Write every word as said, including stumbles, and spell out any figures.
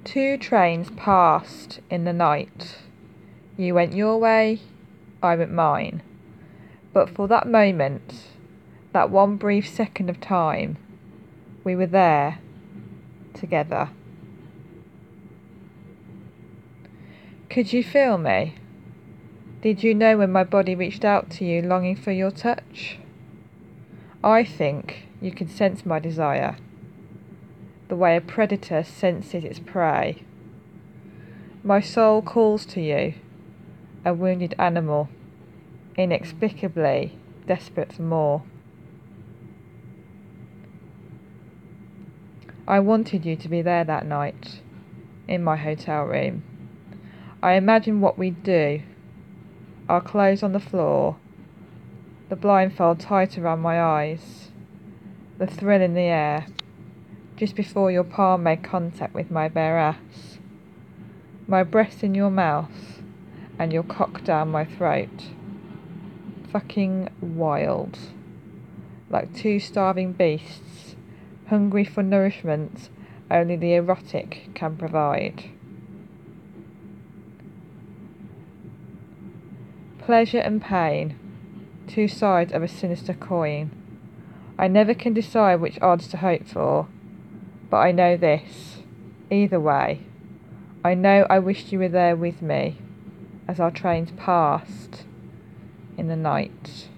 Two trains passed in the night. You went your way, I went mine. But for that moment, that one brief second of time, we were there, together. Could you feel me? Did you know when my body reached out to you, longing for your touch? I think you could sense my desire, the way a predator senses its prey. My soul calls to you, a wounded animal, inexplicably desperate for more. I wanted you to be there that night, in my hotel room. I imagined what we'd do, our clothes on the floor, the blindfold tight around my eyes, the thrill in the air, just before your palm made contact with my bare ass, my breast in your mouth, and your cock down my throat. Fucking wild. Like two starving beasts, hungry for nourishment only the erotic can provide. Pleasure and pain, two sides of a sinister coin. I never can decide which odds to hope for, but I know this, either way. I know I wished you were there with me, as our trains passed in the night.